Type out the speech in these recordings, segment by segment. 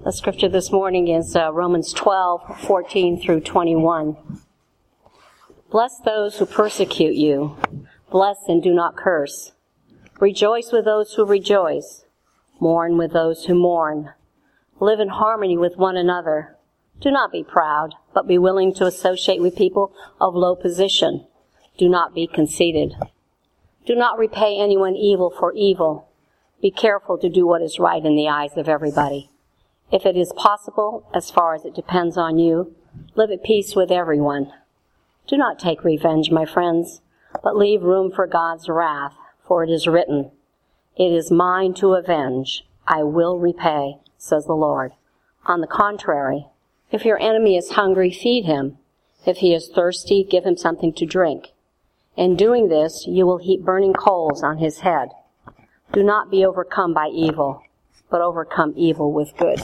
The scripture this morning is Romans 12:14 through 21. Bless those who persecute you. Bless and do not curse. Rejoice with those who rejoice. Mourn with those who mourn. Live in harmony with one another. Do not be proud, but be willing to associate with people of low position. Do not be conceited. Do not repay anyone evil for evil. Be careful to do what is right in the eyes of everybody. If it is possible, as far as it depends on you, live at peace with everyone. Do not take revenge, my friends, but leave room for God's wrath, for it is written, "It is mine to avenge. I will repay, says the Lord." On the contrary, if your enemy is hungry, feed him. If he is thirsty, give him something to drink. In doing this, you will heap burning coals on his head. Do not be overcome by evil, but overcome evil with good.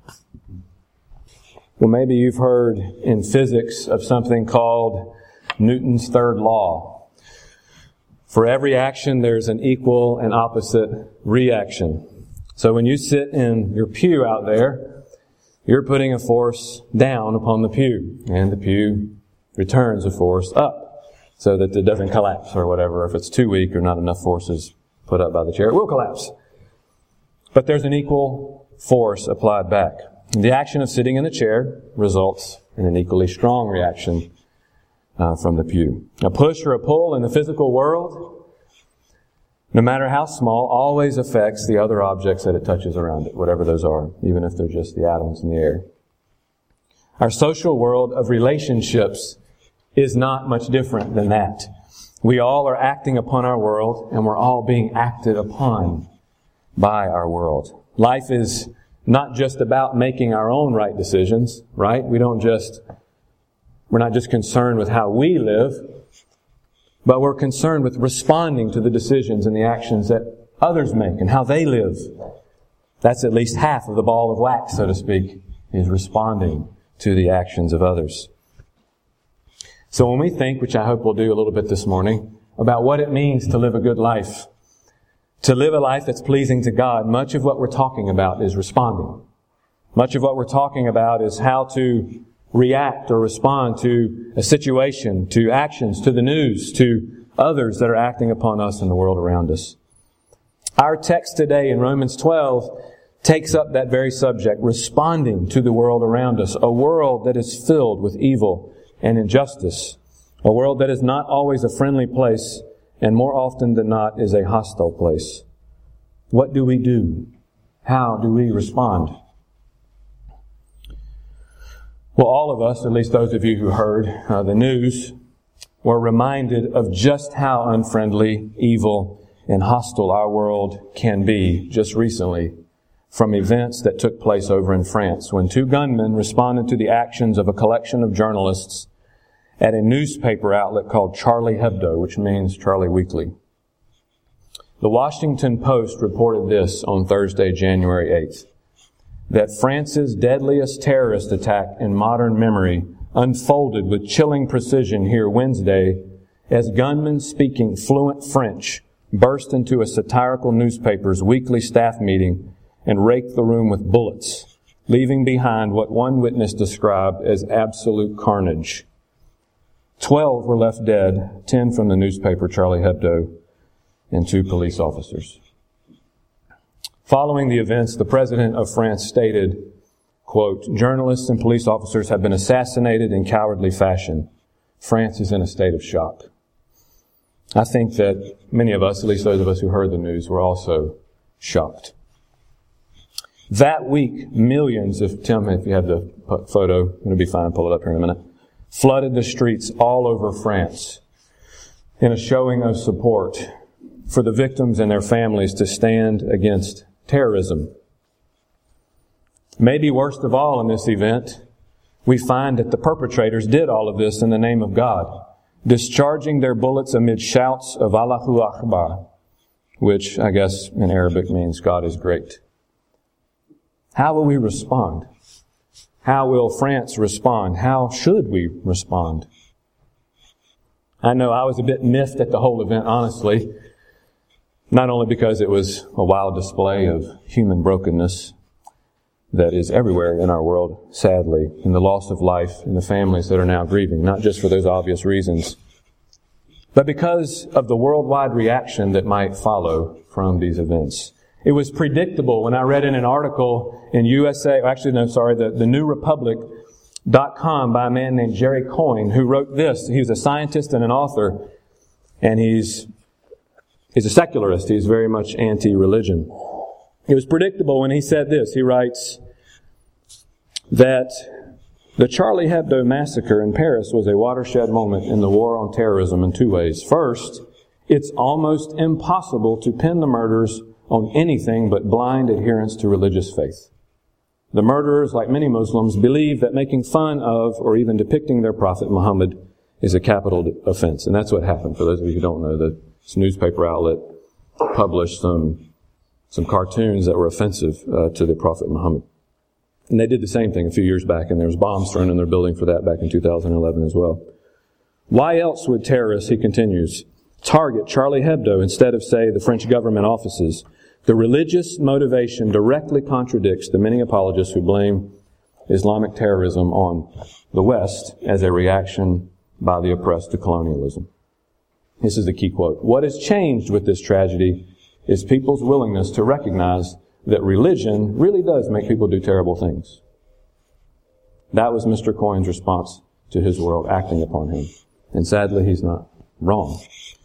Well, maybe you've heard in physics of something called Newton's third law. For every action, there's an equal and opposite reaction. So when you sit in your pew out there, you're putting a force down upon the pew, and the pew returns a force up so that it doesn't collapse or whatever. If it's too weak or not enough forces put up by the chair, it will collapse. But there's an equal force applied back. The action of sitting in the chair results in an equally strong reaction from the pew. A push or a pull in the physical world, no matter how small, always affects the other objects that it touches around it, whatever those are, even if they're just the atoms in the air. Our social world of relationships is not much different than that. We all are acting upon our world, and we're all being acted upon by our world. Life is not just about making our own right decisions, right? We're not just concerned with how we live, but we're concerned with responding to the decisions and the actions that others make and how they live. That's at least half of the ball of wax, so to speak, is responding to the actions of others. So when we think, which I hope we'll do a little bit this morning, about what it means to live a good life, to live a life that's pleasing to God, much of what we're talking about is responding. Much of what we're talking about is how to react or respond to a situation, to actions, to the news, to others that are acting upon us in the world around us. Our text today in Romans 12 takes up that very subject, responding to the world around us, a world that is filled with evil and injustice, a world that is not always a friendly place, and more often than not is a hostile place. What do we do? How do we respond? Well, all of us, at least those of you who heard the news, were reminded of just how unfriendly, evil, and hostile our world can be just recently from events that took place over in France when two gunmen responded to the actions of a collection of journalists at a newspaper outlet called Charlie Hebdo, which means Charlie Weekly. The Washington Post reported this on Thursday, January 8th, that France's deadliest terrorist attack in modern memory unfolded with chilling precision here Wednesday as gunmen speaking fluent French burst into a satirical newspaper's weekly staff meeting and raked the room with bullets, leaving behind what one witness described as absolute carnage. 12 were left dead, 10 from the newspaper Charlie Hebdo, and 2 police officers. Following the events, the president of France stated, quote, "Journalists and police officers have been assassinated in cowardly fashion. France is in a state of shock." I think that many of us, at least those of us who heard the news, were also shocked. That week, millions of, tell me if you have the photo, it'll be fine, pull it up here in a minute, flooded the streets all over France in a showing of support for the victims and their families to stand against terrorism. Maybe worst of all in this event, we find that the perpetrators did all of this in the name of God, discharging their bullets amid shouts of Allahu Akbar, which I guess in Arabic means God is great. How will we respond? How will France respond? How should we respond? I know I was a bit miffed at the whole event, honestly. Not only because it was a wild display of human brokenness, that is everywhere in our world, sadly, and the loss of life and the families that are now grieving, not just for those obvious reasons, but because of the worldwide reaction that might follow from these events. It was predictable when I read in an article in the New Republic.com by a man named Jerry Coyne, who wrote this. He was a scientist and an author, and he's a secularist. He's very much anti-religion. It was predictable when he said this. He writes that the Charlie Hebdo massacre in Paris was a watershed moment in the war on terrorism in two ways. First, it's almost impossible to pin the murders on anything but blind adherence to religious faith. The murderers, like many Muslims, believe that making fun of or even depicting their prophet Muhammad is a capital offense. And that's what happened. For those of you who don't know, this newspaper outlet published some cartoons that were offensive to the prophet Muhammad. And they did the same thing a few years back, and there was bombs thrown in their building for that back in 2011 as well. Why else would terrorists, he continues, target Charlie Hebdo instead of, say, the French government offices? The religious motivation directly contradicts the many apologists who blame Islamic terrorism on the West as a reaction by the oppressed to colonialism. This is the key quote. What has changed with this tragedy is people's willingness to recognize that religion really does make people do terrible things. That was Mr. Coyne's response to his world acting upon him. And sadly, he's not wrong.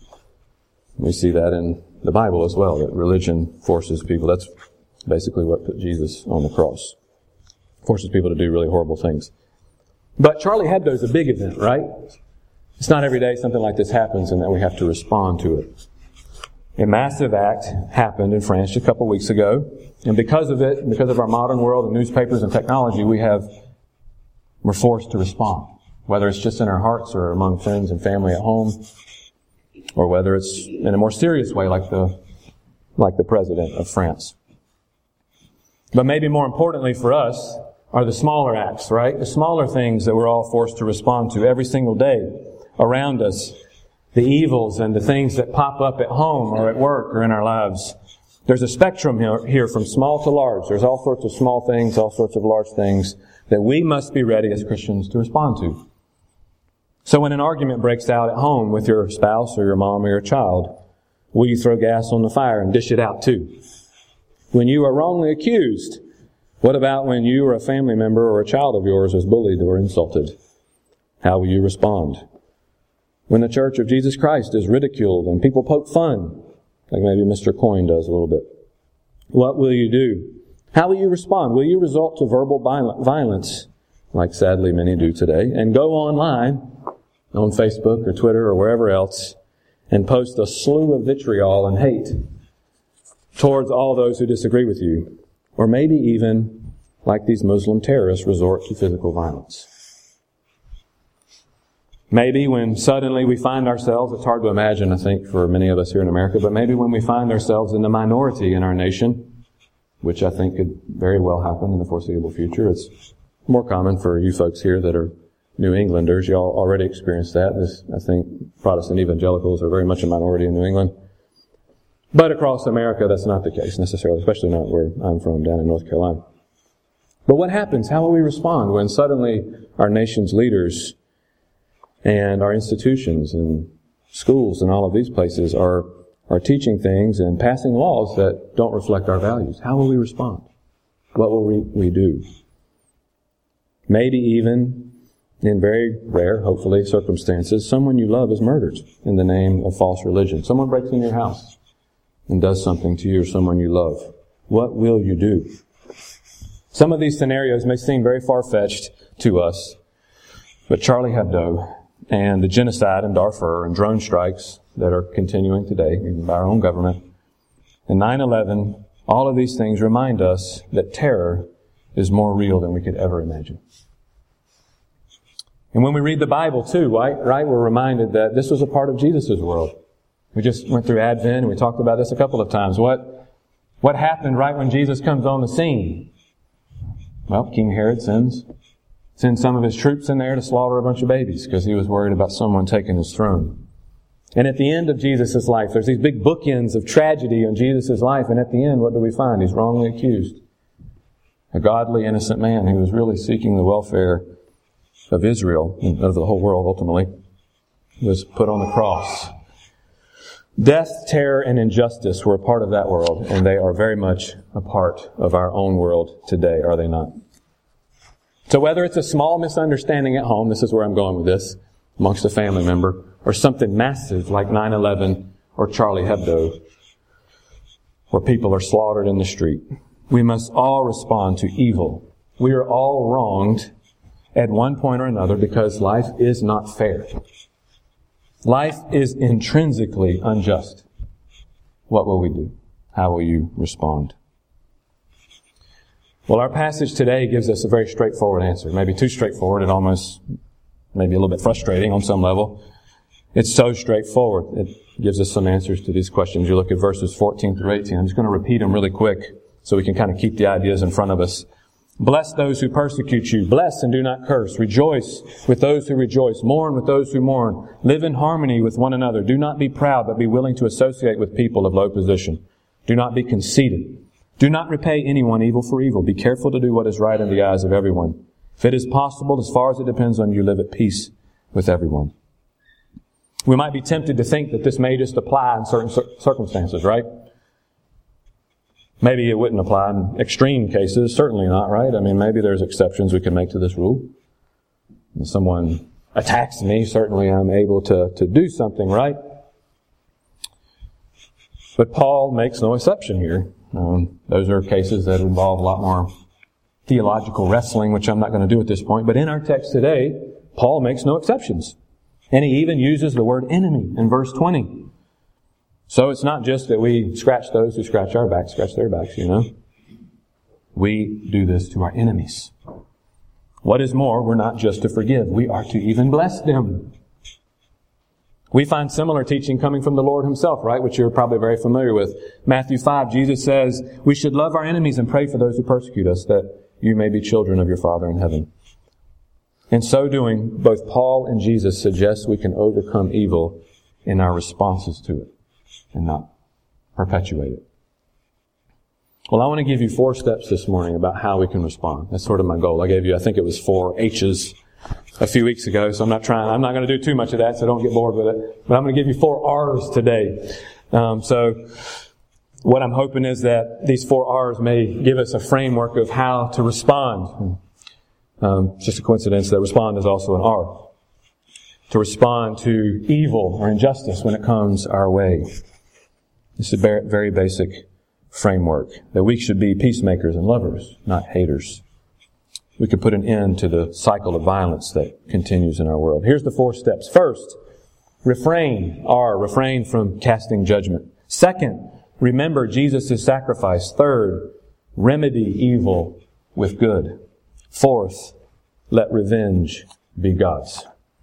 We see that in the Bible as well, that religion forces people. That's basically what put Jesus on the cross. Forces people to do really horrible things. But Charlie Hebdo is a big event, right? It's not every day something like this happens and that we have to respond to it. A massive act happened in France a couple weeks ago. And because of it, because of our modern world and newspapers and technology, we're forced to respond. Whether it's just in our hearts or among friends and family at home, or whether it's in a more serious way like the president of France. But maybe more importantly for us are the smaller acts, right? The smaller things that we're all forced to respond to every single day around us. The evils and the things that pop up at home or at work or in our lives. There's a spectrum here from small to large. There's all sorts of small things, all sorts of large things that we must be ready as Christians to respond to. So when an argument breaks out at home with your spouse or your mom or your child, will you throw gas on the fire and dish it out too? When you are wrongly accused, what about when you or a family member or a child of yours is bullied or insulted? How will you respond? When the Church of Jesus Christ is ridiculed and people poke fun, like maybe Mr. Coyne does a little bit, what will you do? How will you respond? Will you resort to verbal violence, like sadly many do today, and go online, on Facebook or Twitter or wherever else, and post a slew of vitriol and hate towards all those who disagree with you? Or maybe even, like these Muslim terrorists, resort to physical violence. Maybe when suddenly we find ourselves, it's hard to imagine, I think, for many of us here in America, but maybe when we find ourselves in the minority in our nation, which I think could very well happen in the foreseeable future. It's more common for you folks here that are New Englanders. Y'all already experienced that. I think Protestant evangelicals are very much a minority in New England. But across America, that's not the case necessarily, especially not where I'm from, down in North Carolina. But what happens? How will we respond when suddenly our nation's leaders and our institutions and schools and all of these places are teaching things and passing laws that don't reflect our values? How will we respond? What will we do? Maybe even, in very rare, hopefully, circumstances, someone you love is murdered in the name of false religion. Someone breaks in your house and does something to you or someone you love. What will you do? Some of these scenarios may seem very far-fetched to us, but Charlie Hebdo and the genocide in Darfur and drone strikes that are continuing today, even by our own government, and 9/11, all of these things remind us that terror is more real than we could ever imagine. And when we read the Bible too, right, we're reminded that this was a part of Jesus' world. We just went through Advent and we talked about this a couple of times. What happened right when Jesus comes on the scene? Well, King Herod sends some of his troops in there to slaughter a bunch of babies because he was worried about someone taking his throne. And at the end of Jesus' life, there's these big bookends of tragedy in Jesus' life, and at the end, what do we find? He's wrongly accused. a godly, innocent man who was really seeking the welfare of Israel, and of the whole world ultimately, was put on the cross. Death, terror, and injustice were a part of that world, and they are very much a part of our own world today, are they not? So whether it's a small misunderstanding at home, this is where I'm going with this, amongst a family member, or something massive like 9/11 or Charlie Hebdo, where people are slaughtered in the street, we must all respond to evil. We are all wronged at one point or another because life is not fair. Life is intrinsically unjust. What will we do? How will you respond? Well, our passage today gives us a very straightforward answer. Maybe too straightforward. It almost, maybe a little bit frustrating on some level. It's so straightforward. It gives us some answers to these questions. You look at verses 14 through 18. I'm just going to repeat them really quick so we can kind of keep the ideas in front of us. Bless those who persecute you. Bless and do not curse. Rejoice with those who rejoice. Mourn with those who mourn. Live in harmony with one another. Do not be proud, but be willing to associate with people of low position. Do not be conceited. Do not repay anyone evil for evil. Be careful to do what is right in the eyes of everyone. If it is possible, as far as it depends on you, live at peace with everyone. We might be tempted to think that this may just apply in certain circumstances, right? Maybe it wouldn't apply in extreme cases. Certainly not, right? I mean, maybe there's exceptions we can make to this rule. If someone attacks me, certainly I'm able to do something, right? But Paul makes no exception here. Those are cases that involve a lot more theological wrestling, which I'm not going to do at this point. But in our text today, Paul makes no exceptions. And he even uses the word enemy in verse 20. So it's not just that we scratch those who scratch our backs, scratch their backs, you know. We do this to our enemies. What is more, we're not just to forgive. We are to even bless them. We find similar teaching coming from the Lord Himself, right? Which you're probably very familiar with. Matthew 5, Jesus says, we should love our enemies and pray for those who persecute us, that you may be children of your Father in heaven. In so doing, both Paul and Jesus suggest we can overcome evil in our responses to it and not perpetuate it. Well, I want to give you 4 steps this morning about how we can respond. That's sort of my goal. I gave you, I think it was 4 H's a few weeks ago, so I'm not going to do too much of that, so don't get bored with it. But I'm going to give you 4 R's today. So what I'm hoping is that these 4 R's may give us a framework of how to respond. It's just a coincidence that respond is also an R. To respond to evil or injustice when it comes our way. This is a very basic framework. That we should be peacemakers and lovers, not haters. We could put an end to the cycle of violence that continues in our world. Here's the 4 steps. First, refrain from casting judgment. Second, remember Jesus' sacrifice. Third, remedy evil with good. Fourth, let revenge be God's.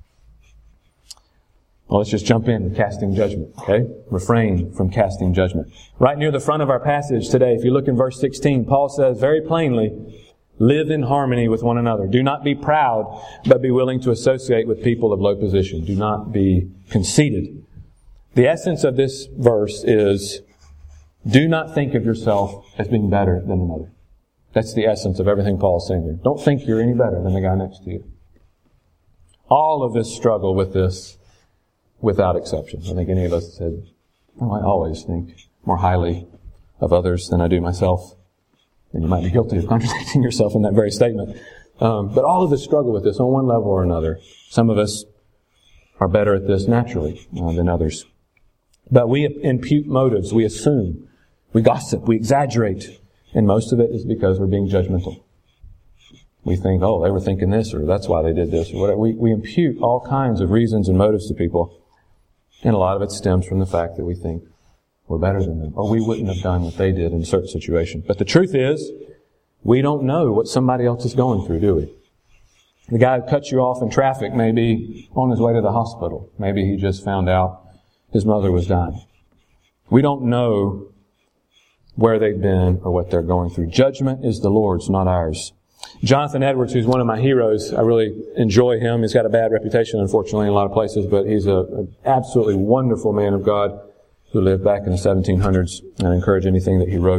Well, let's just jump in casting judgment, okay? Refrain from casting judgment. Right near the front of our passage today, if you look in verse 16, Paul says very plainly, live in harmony with one another. Do not be proud, but be willing to associate with people of low position. Do not be conceited. The essence of this verse is, do not think of yourself as being better than another. That's the essence of everything Paul is saying here. Don't think you're any better than the guy next to you. All of us struggle with this without exception. I think any of us said, oh, I always think more highly of others than I do myself. And you might be guilty of contradicting yourself in that very statement. But all of us struggle with this on one level or another. Some of us are better at this naturally than others. But we impute motives. We assume. We gossip. We exaggerate. And most of it is because we're being judgmental. We think, oh, they were thinking this, or that's why they did this, or whatever. We impute all kinds of reasons and motives to people. And a lot of it stems from the fact that we think we're better than them, or we wouldn't have done what they did in a certain situation. But the truth is, we don't know what somebody else is going through, do we? The guy who cuts you off in traffic may be on his way to the hospital. Maybe he just found out his mother was dying. We don't know where they've been or what they're going through. Judgment is the Lord's, not ours. Jonathan Edwards, who's one of my heroes, I really enjoy him. He's got a bad reputation, unfortunately, in a lot of places, but he's an absolutely wonderful man of God who lived back in the 1700s. And I encourage anything that he wrote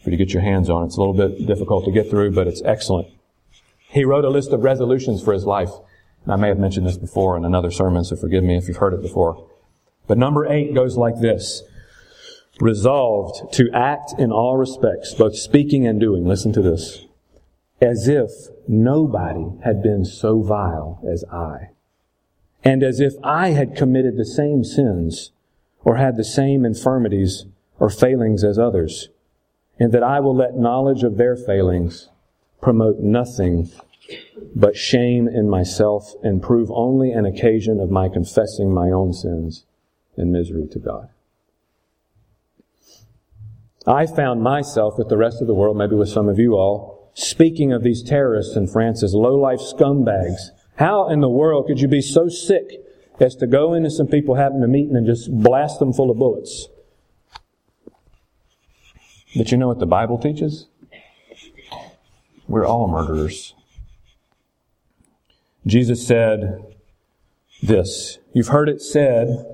for you to get your hands on. It's a little bit difficult to get through, but it's excellent. He wrote a list of resolutions for his life. And I may have mentioned this before in another sermon, so forgive me if you've heard it before. But number 8 goes like this. Resolved to act in all respects, both speaking and doing, listen to this, as if nobody had been so vile as I, and as if I had committed the same sins or had the same infirmities or failings as others, and that I will let knowledge of their failings promote nothing but shame in myself and prove only an occasion of my confessing my own sins and misery to God. I found myself with the rest of the world, maybe with some of you all, speaking of these terrorists in France as low-life scumbags. How in the world could you be so sick as to go into some people having a meeting and just blast them full of bullets? But you know what the Bible teaches? We're all murderers. Jesus said this. You've heard it said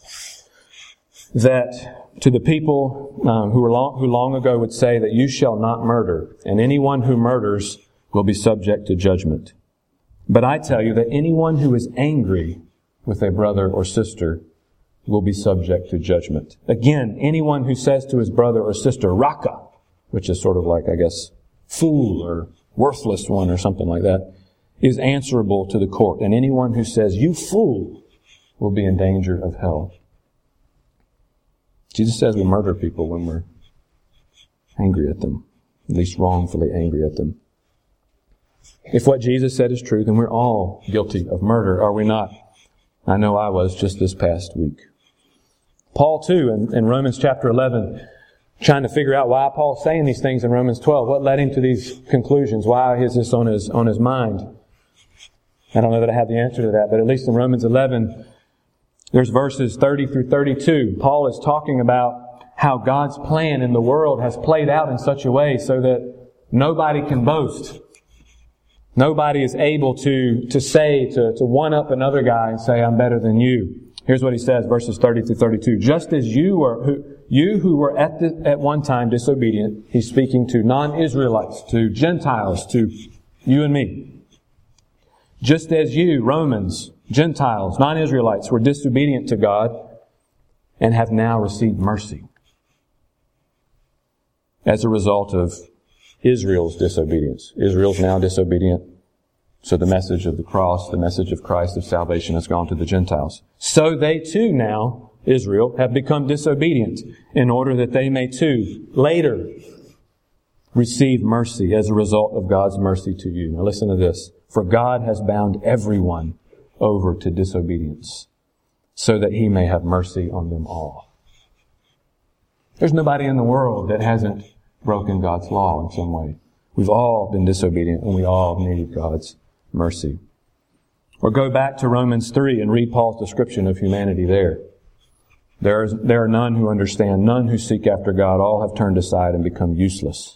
that to the people who long ago would say that you shall not murder, and anyone who murders will be subject to judgment. But I tell you that anyone who is angry with a brother or sister will be subject to judgment. Again, anyone who says to his brother or sister, Raka, which is sort of like, I guess, fool or worthless one or something like that, is answerable to the court. And anyone who says, you fool, will be in danger of hell. Jesus says we murder people when we're angry at them, at least wrongfully angry at them. If what Jesus said is true, then we're all guilty of murder, are we not? I know I was just this past week. Paul, too, in Romans chapter 11, trying to figure out why Paul's saying these things in Romans 12. What led him to these conclusions? Why is this on his mind? I don't know that I have the answer to that, but at least in Romans 11, there's verses 30 through 32. Paul is talking about how God's plan in the world has played out in such a way so that nobody can boast. Nobody is able to one up another guy and say, I'm better than you. Here's what he says, verses 30 through 32. Just as you who were at one time disobedient, he's speaking to non-Israelites, to Gentiles, to you and me. Just as you, Romans, Gentiles, non-Israelites, were disobedient to God and have now received mercy as a result of Israel's disobedience. Israel's now disobedient. So the message of the cross, the message of Christ of salvation has gone to the Gentiles. So they too now, Israel, have become disobedient in order that they may too later receive mercy as a result of God's mercy to you. Now listen to this. For God has bound everyone over to disobedience so that He may have mercy on them all. There's nobody in the world that hasn't broken God's law in some way. We've all been disobedient and we all need God's mercy. Or go back to Romans 3 and read Paul's description of humanity there. There are none who understand, none who seek after God. All have turned aside and become useless.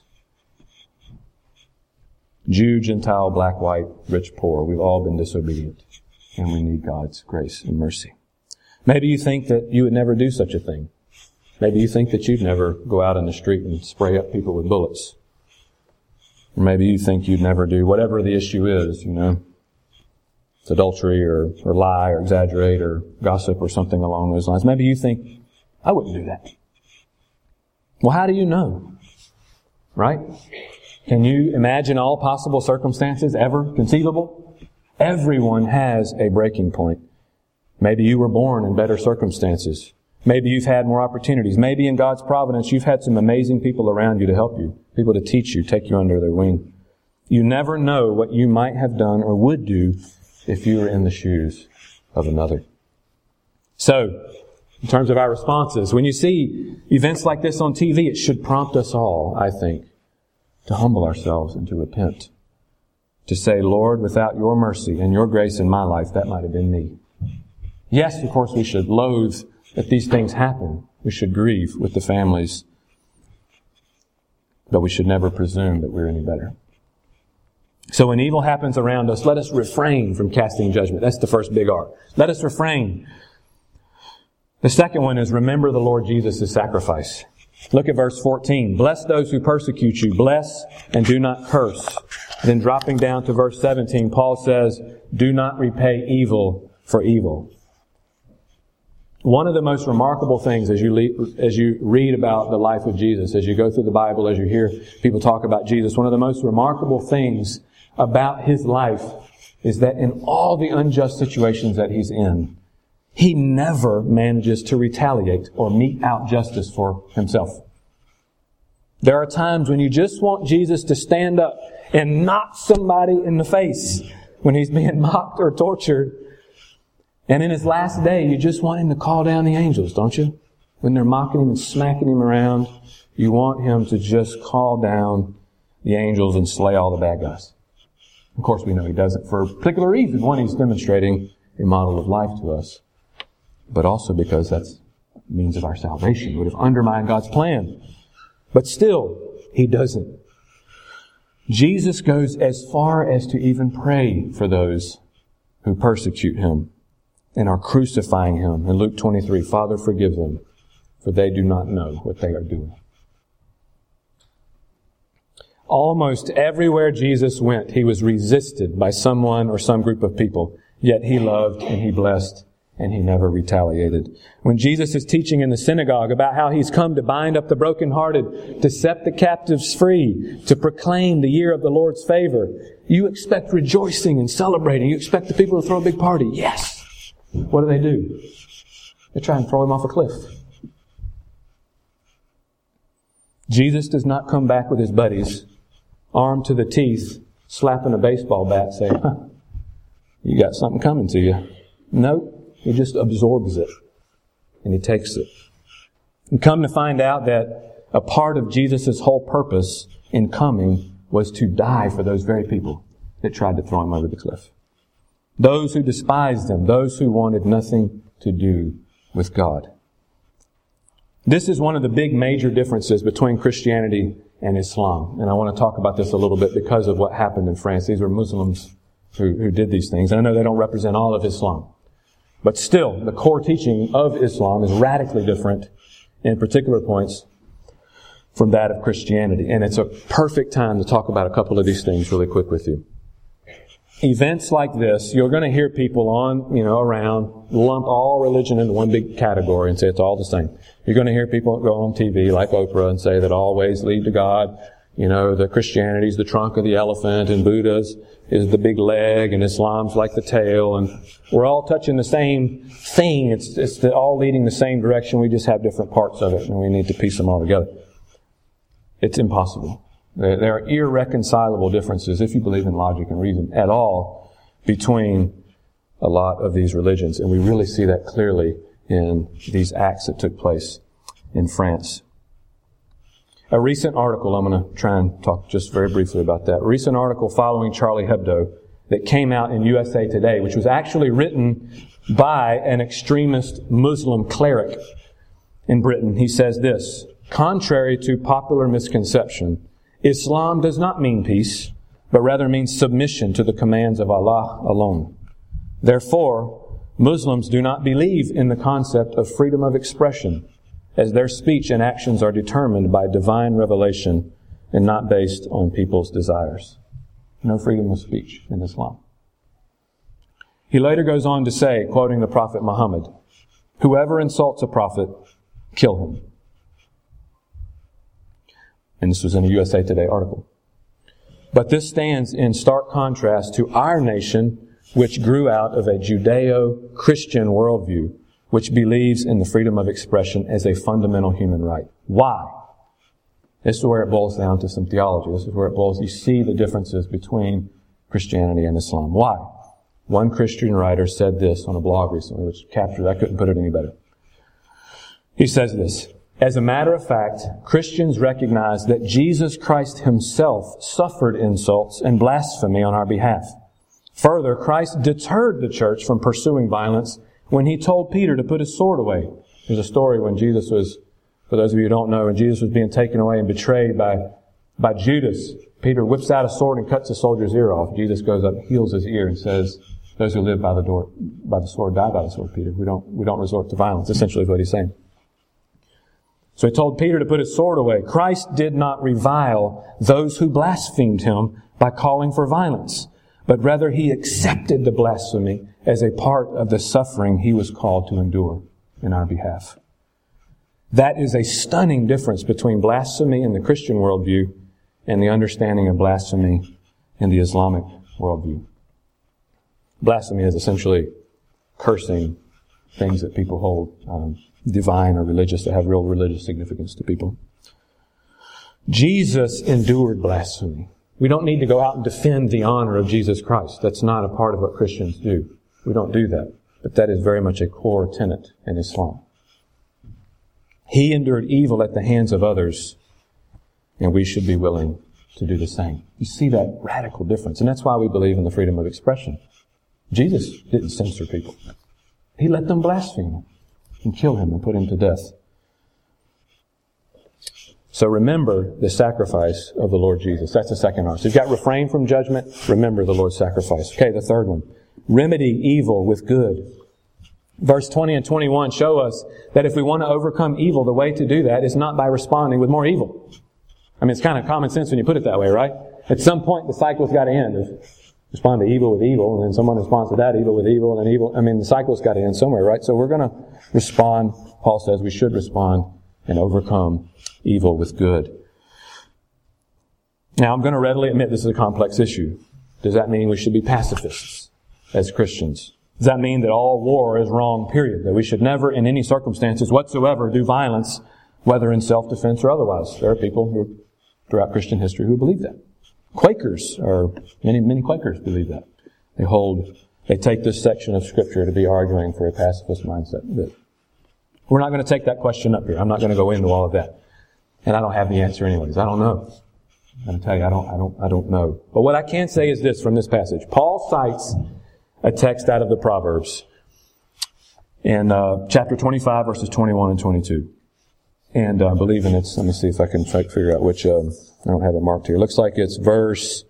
Jew, Gentile, black, white, rich, poor. We've all been disobedient and we need God's grace and mercy. Maybe you think that you would never do such a thing. Maybe you think that you'd never go out in the street and spray up people with bullets. Or maybe you think you'd never do whatever the issue is, It's adultery or lie or exaggerate or gossip or something along those lines. Maybe you think, I wouldn't do that. Well, how do you know? Right? Can you imagine all possible circumstances ever conceivable? Everyone has a breaking point. Maybe you were born in better circumstances. Maybe you've had more opportunities. Maybe in God's providence you've had some amazing people around you to help you, people to teach you, take you under their wing. You never know what you might have done or would do if you were in the shoes of another. So, in terms of our responses, when you see events like this on TV, it should prompt us all, I think, to humble ourselves and to repent. To say, Lord, without your mercy and your grace in my life, that might have been me. Yes, of course, we should loathe that these things happen. We should grieve with the families. But we should never presume that we're any better. So when evil happens around us, let us refrain from casting judgment. That's the first big R. Let us refrain. The second one is remember the Lord Jesus' sacrifice. Look at verse 14. Bless those who persecute you. Bless and do not curse. Then dropping down to verse 17, Paul says, do not repay evil for evil. One of the most remarkable things as you read about the life of Jesus, as you go through the Bible, as you hear people talk about Jesus, one of the most remarkable things about His life is that in all the unjust situations that He's in, He never manages to retaliate or mete out justice for Himself. There are times when you just want Jesus to stand up and knock somebody in the face when He's being mocked or tortured. And in His last day, you just want Him to call down the angels, don't you? When they're mocking Him and smacking Him around, you want Him to just call down the angels and slay all the bad guys. Of course, we know He does it for a particular reason. One, He's demonstrating a model of life to us, but also because that's means of our salvation. It would have undermined God's plan. But still, He doesn't. Jesus goes as far as to even pray for those who persecute Him and are crucifying Him. In Luke 23, Father, forgive them, for they do not know what they are doing. Almost everywhere Jesus went, He was resisted by someone or some group of people. Yet He loved and He blessed and He never retaliated. When Jesus is teaching in the synagogue about how He's come to bind up the brokenhearted, to set the captives free, to proclaim the year of the Lord's favor, you expect rejoicing and celebrating. You expect the people to throw a big party. Yes. What do? They try and throw Him off a cliff. Jesus does not come back with His buddies, armed to the teeth, slapping a baseball bat, saying, you got something coming to you. No. He just absorbs it, and He takes it. And come to find out that a part of Jesus' whole purpose in coming was to die for those very people that tried to throw Him over the cliff. Those who despised Him, those who wanted nothing to do with God. This is one of the big major differences between Christianity and Islam. And I want to talk about this a little bit because of what happened in France. These were Muslims who did these things. And I know they don't represent all of Islam. But still, the core teaching of Islam is radically different in particular points from that of Christianity. And it's a perfect time to talk about a couple of these things really quick with you. Events like this, you're going to hear people around, lump all religion into one big category and say it's all the same. You're going to hear people go on TV like Oprah and say that all ways lead to God. The Christianity's the trunk of the elephant and Buddha's is the big leg and Islam's like the tail, and we're all touching the same thing. It's all leading the same direction. We just have different parts of it and we need to piece them all together. It's impossible. There are irreconcilable differences, if you believe in logic and reason at all, between a lot of these religions. And we really see that clearly in these acts that took place in France. A recent article, I'm going to try and talk just very briefly about that. A recent article following Charlie Hebdo that came out in USA Today, which was actually written by an extremist Muslim cleric in Britain. He says this: contrary to popular misconception, Islam does not mean peace, but rather means submission to the commands of Allah alone. Therefore, Muslims do not believe in the concept of freedom of expression, as their speech and actions are determined by divine revelation and not based on people's desires. No freedom of speech in Islam. He later goes on to say, quoting the Prophet Muhammad, "Whoever insults a prophet, kill him." And this was in a USA Today article. But this stands in stark contrast to our nation, which grew out of a Judeo-Christian worldview, which believes in the freedom of expression as a fundamental human right. Why? This is where it boils down to some theology. This is where you see the differences between Christianity and Islam. Why? One Christian writer said this on a blog recently, which captured, I couldn't put it any better. He says this: as a matter of fact, Christians recognize that Jesus Christ Himself suffered insults and blasphemy on our behalf. Further, Christ deterred the church from pursuing violence when He told Peter to put his sword away. There's a story when Jesus was, for those of you who don't know, when Jesus was being taken away and betrayed by Judas, Peter whips out a sword and cuts a soldier's ear off. Jesus goes up, heals his ear, and says, "Those who live by the sword die by the sword, Peter. We don't resort to violence," essentially is what He's saying. So he told Peter to put his sword away. Christ did not revile those who blasphemed him by calling for violence, but rather he accepted the blasphemy as a part of the suffering he was called to endure in our behalf. That is a stunning difference between blasphemy in the Christian worldview and the understanding of blasphemy in the Islamic worldview. Blasphemy is essentially cursing things that people hold divine or religious, that have real religious significance to people. Jesus endured blasphemy. We don't need to go out and defend the honor of Jesus Christ. That's not a part of what Christians do. We don't do that. But that is very much a core tenet in Islam. He endured evil at the hands of others, and we should be willing to do the same. You see that radical difference, and that's why we believe in the freedom of expression. Jesus didn't censor people. He let them blaspheme and kill him and put him to death. So remember the sacrifice of the Lord Jesus. That's the second R. So you've got refrain from judgment, remember the Lord's sacrifice. Okay, the third one. Remedy evil with good. Verse 20 and 21 show us that if we want to overcome evil, the way to do that is not by responding with more evil. I mean, it's kind of common sense when you put it that way, right? At some point, the cycle's got to end. Respond to evil with evil, and then someone responds to that evil with evil, and then evil. I mean, the cycle's got to end somewhere, right? So we're going to respond. Paul says we should respond and overcome evil with good. Now, I'm going to readily admit this is a complex issue. Does that mean we should be pacifists as Christians? Does that mean that all war is wrong, period? That we should never, in any circumstances whatsoever, do violence, whether in self-defense or otherwise? There are people who, throughout Christian history, who believe that. Quakers, or many Quakers believe that. They take this section of Scripture to be arguing for a pacifist mindset. But we're not going to take that question up here. I'm not going to go into all of that. And I don't have the answer anyways. I don't know. I'm going to tell you, I don't know. But what I can say is this from this passage. Paul cites a text out of the Proverbs in chapter 25, verses 21 and 22. And I believe in it's, let me see if I can figure out which, I don't have it marked here. It looks like it's verse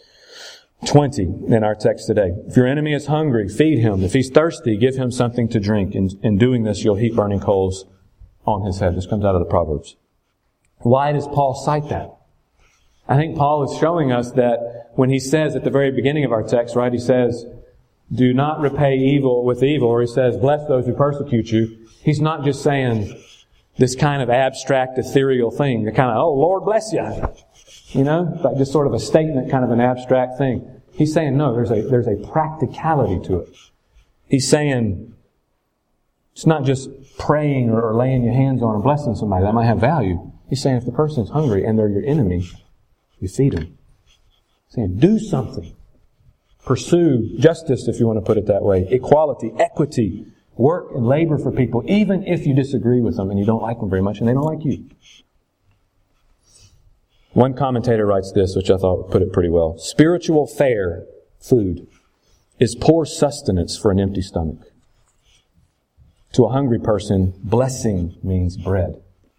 20 in our text today. If your enemy is hungry, feed him. If he's thirsty, give him something to drink. In doing this, you'll heap burning coals on his head. This comes out of the Proverbs. Why does Paul cite that? I think Paul is showing us that when he says at the very beginning of our text, right, he says, do not repay evil with evil, or he says, bless those who persecute you. He's not just saying this kind of abstract, ethereal thing. The kind of, oh, Lord bless you. You know, like just sort of a statement, kind of an abstract thing. He's saying, no, there's a practicality to it. He's saying, it's not just praying or laying your hands on and blessing somebody. That might have value. He's saying if the person's hungry and they're your enemy, you feed them. He's saying, do something. Pursue justice, if you want to put it that way. Equality, equity. Work and labor for people, even if you disagree with them and you don't like them very much and they don't like you. One commentator writes this, which I thought put it pretty well. Spiritual fare, food, is poor sustenance for an empty stomach. To a hungry person, blessing means bread.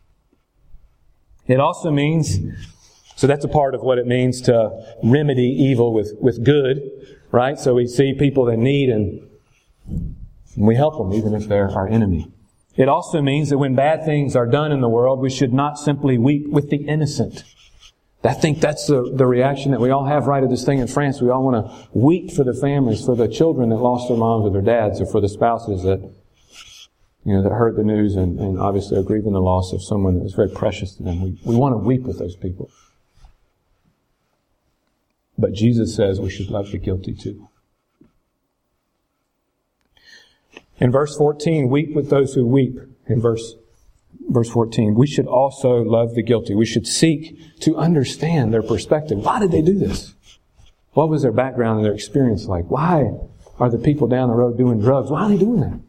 It also means, so that's a part of what it means to remedy evil with good, right? So we see people that need and we help them even if they're our enemy. It also means that when bad things are done in the world, we should not simply weep with the innocent. I think that's the reaction that we all have right at this thing in France. We all want to weep for the families, for the children that lost their moms or their dads, or for the spouses that, that heard the news and obviously are grieving the loss of someone that was very precious to them. We want to weep with those people. But Jesus says we should love the guilty too. In verse 14, weep with those who weep. In verse 14, we should also love the guilty. We should seek to understand their perspective. Why did they do this? What was their background and their experience like? Why are the people down the road doing drugs? Why are they doing that?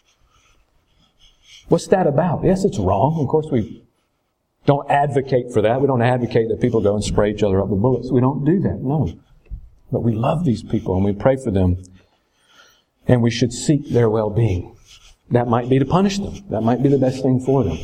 What's that about? Yes, it's wrong. Of course, we don't advocate for that. We don't advocate that people go and spray each other up with bullets. We don't do that, no. But we love these people and we pray for them. And we should seek their well-being. That might be to punish them. That might be the best thing for them.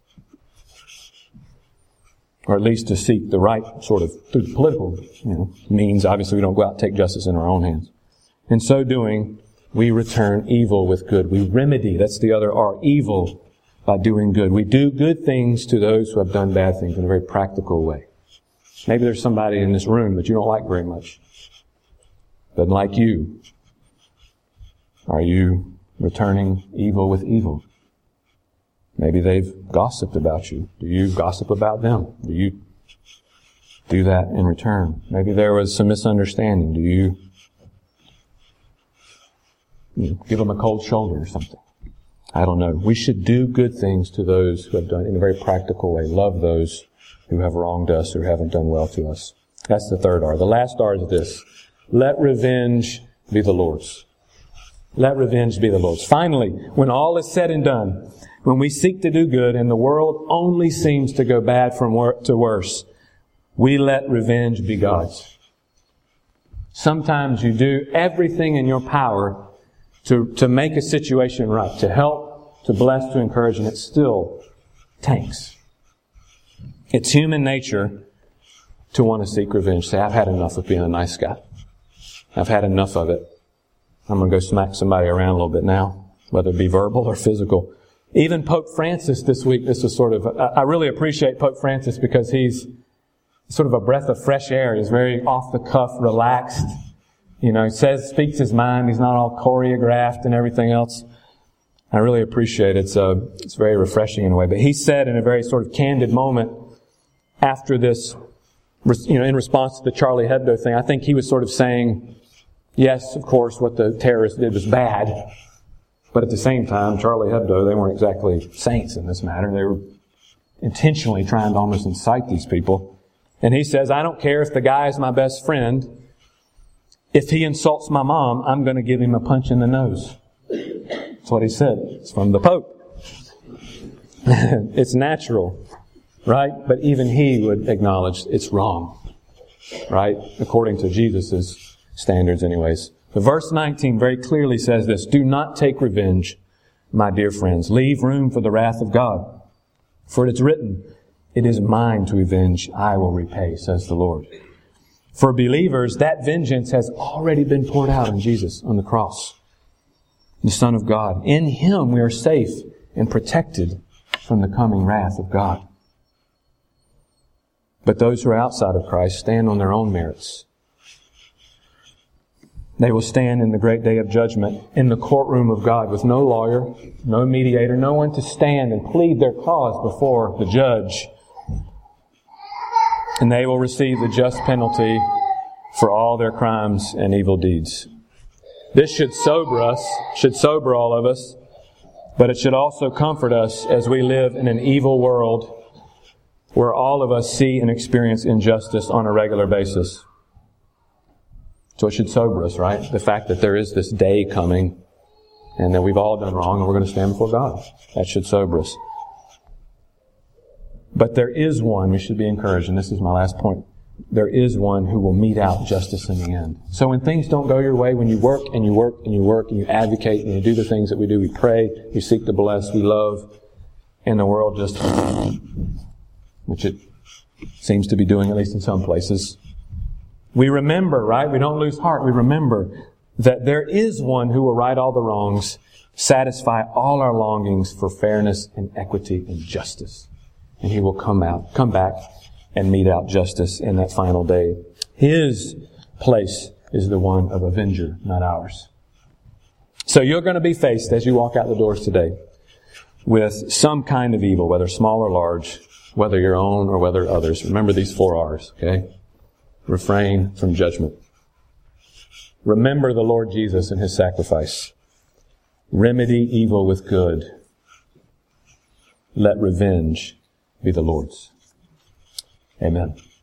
Or at least to seek the right sort of, through the political means. Obviously, we don't go out and take justice in our own hands. In so doing, we return evil with good. We remedy, that's the other R, evil by doing good. We do good things to those who have done bad things in a very practical way. Maybe there's somebody in this room that you don't like very much. Doesn't like you. Are you returning evil with evil? Maybe they've gossiped about you. Do you gossip about them? Do you do that in return? Maybe there was some misunderstanding. Do you give them a cold shoulder or something? I don't know. We should do good things to those who have done it in a very practical way. Love those who have wronged us or haven't done well to us. That's the third R. The last R is this. Let revenge be the Lord's. Let revenge be the Lord's. Finally, when all is said and done, when we seek to do good and the world only seems to go bad from to worse, we let revenge be God's. Sometimes you do everything in your power to make a situation right, to help, to bless, to encourage, and it still tanks. It's human nature to want to seek revenge. Say, I've had enough of being a nice guy. I've had enough of it. I'm going to go smack somebody around a little bit now, whether it be verbal or physical. Even Pope Francis this week, this is sort of, I really appreciate Pope Francis because he's sort of a breath of fresh air. He's very off the cuff, relaxed. He speaks his mind. He's not all choreographed and everything else. I really appreciate it. It's very refreshing in a way. But he said in a very sort of candid moment after this, in response to the Charlie Hebdo thing, I think he was sort of saying, yes, of course, what the terrorists did was bad. But at the same time, Charlie Hebdo, they weren't exactly saints in this matter. They were intentionally trying to almost incite these people. And he says, I don't care if the guy is my best friend. If he insults my mom, I'm going to give him a punch in the nose. That's what he said. It's from the Pope. It's natural, right? But even he would acknowledge it's wrong, right? According to Jesus' standards anyways. But verse 19 very clearly says this, do not take revenge, my dear friends. Leave room for the wrath of God. For it is written, it is mine to avenge, I will repay, says the Lord. For believers, that vengeance has already been poured out on Jesus on the cross, the Son of God. In Him we are safe and protected from the coming wrath of God. But those who are outside of Christ stand on their own merits. They will stand in the great day of judgment in the courtroom of God with no lawyer, no mediator, no one to stand and plead their cause before the judge. And they will receive the just penalty for all their crimes and evil deeds. This should sober us, should sober all of us, but it should also comfort us as we live in an evil world where all of us see and experience injustice on a regular basis. So it should sober us, right? The fact that there is this day coming and that we've all done wrong and we're going to stand before God. That should sober us. But there is one, we should be encouraged, and this is my last point. There is one who will mete out justice in the end. So when things don't go your way, when you work and you work and you work and you advocate and you do the things that we do, we pray, we seek to bless, we love, and the world just, which it seems to be doing, at least in some places. We remember, right? We don't lose heart. We remember that there is one who will right all the wrongs, satisfy all our longings for fairness and equity and justice. And He will come back and mete out justice in that final day. His place is the one of avenger, not ours. So you're going to be faced as you walk out the doors today with some kind of evil, whether small or large, whether your own or whether others. Remember these 4 R's, okay? Refrain from judgment. Remember the Lord Jesus and His sacrifice. Remedy evil with good. Let revenge be the Lord's. Amen.